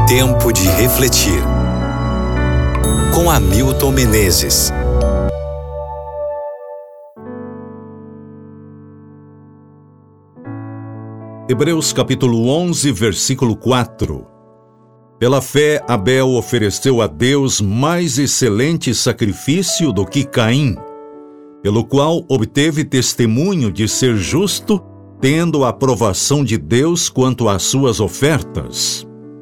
Tempo de refletir. Com Hamilton Menezes. Hebreus capítulo 11, versículo 4. Pela fé, Abel ofereceu a Deus mais excelente sacrifício do que Caim, pelo qual obteve testemunho de ser justo, tendo a aprovação de Deus quanto às suas ofertas.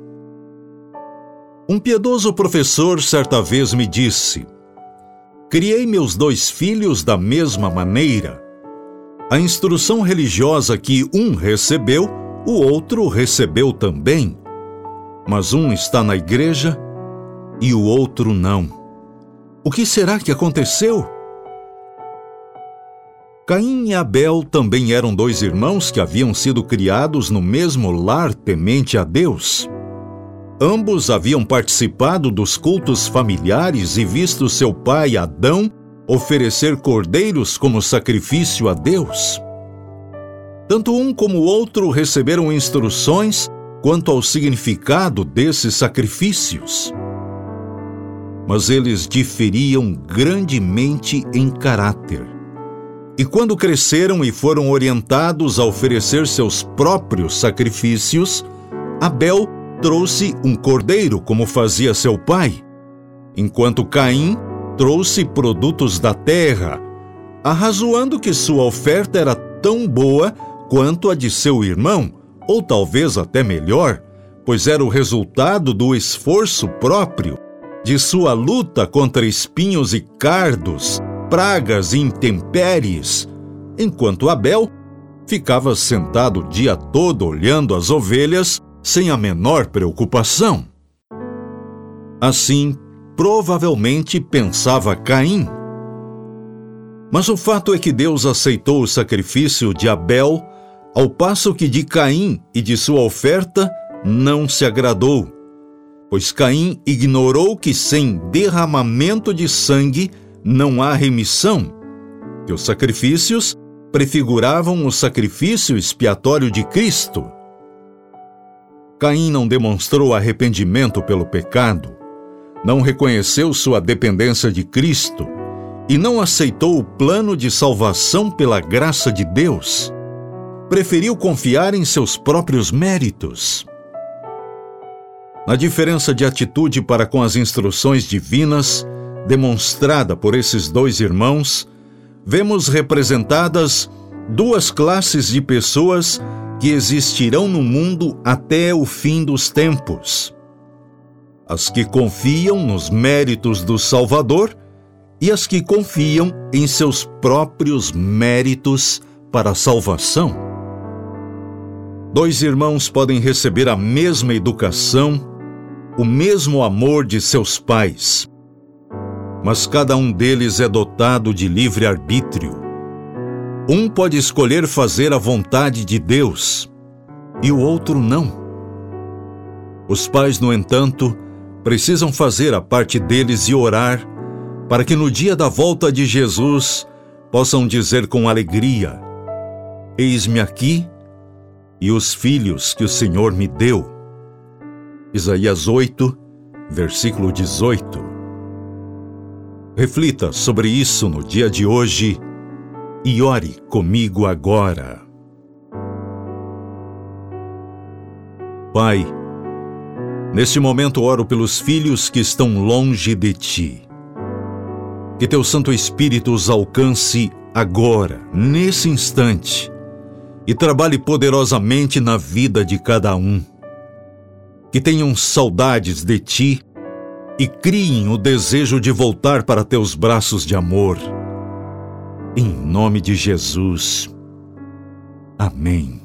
Um piedoso professor certa vez me disse: criei meus 2 filhos da mesma maneira. A instrução religiosa que um recebeu, o outro recebeu também. Mas um está na igreja e o outro não. O que será que aconteceu? Caim e Abel também eram 2 irmãos que haviam sido criados no mesmo lar temente a Deus. Ambos haviam participado dos cultos familiares e visto seu pai Adão oferecer cordeiros como sacrifício a Deus. Tanto um como o outro receberam instruções quanto ao significado desses sacrifícios. Mas eles diferiam grandemente em caráter. E quando cresceram e foram orientados a oferecer seus próprios sacrifícios, Abel trouxe um cordeiro, como fazia seu pai, enquanto Caim trouxe produtos da terra, arrazoando que sua oferta era tão boa quanto a de seu irmão, ou talvez até melhor, pois era o resultado do esforço próprio, de sua luta contra espinhos e cardos, pragas e intempéries, enquanto Abel ficava sentado o dia todo olhando as ovelhas sem a menor preocupação. Assim, provavelmente pensava Caim. Mas o fato é que Deus aceitou o sacrifício de Abel, ao passo que de Caim e de sua oferta não se agradou, pois Caim ignorou que sem derramamento de sangue não há remissão, que os sacrifícios prefiguravam o sacrifício expiatório de Cristo. Caim não demonstrou arrependimento pelo pecado, não reconheceu sua dependência de Cristo e não aceitou o plano de salvação pela graça de Deus. Preferiu confiar em seus próprios méritos. Na diferença de atitude para com as instruções divinas, demonstrada por esses 2 irmãos, vemos representadas 2 classes de pessoas que existirão no mundo até o fim dos tempos: as que confiam nos méritos do Salvador e as que confiam em seus próprios méritos para a salvação. 2 irmãos podem receber a mesma educação, o mesmo amor de seus pais, mas cada um deles é dotado de livre-arbítrio. Um pode escolher fazer a vontade de Deus e o outro não. Os pais, no entanto, precisam fazer a parte deles e orar para que no dia da volta de Jesus possam dizer com alegria: eis-me aqui e os filhos que o Senhor me deu. Isaías 8, versículo 18. Reflita sobre isso no dia de hoje e ore comigo agora. Pai, neste momento oro pelos filhos que estão longe de Ti. Que Teu Santo Espírito os alcance agora, nesse instante, e trabalhe poderosamente na vida de cada um. Que tenham saudades de Ti e criem o desejo de voltar para Teus braços de amor. Em nome de Jesus. Amém.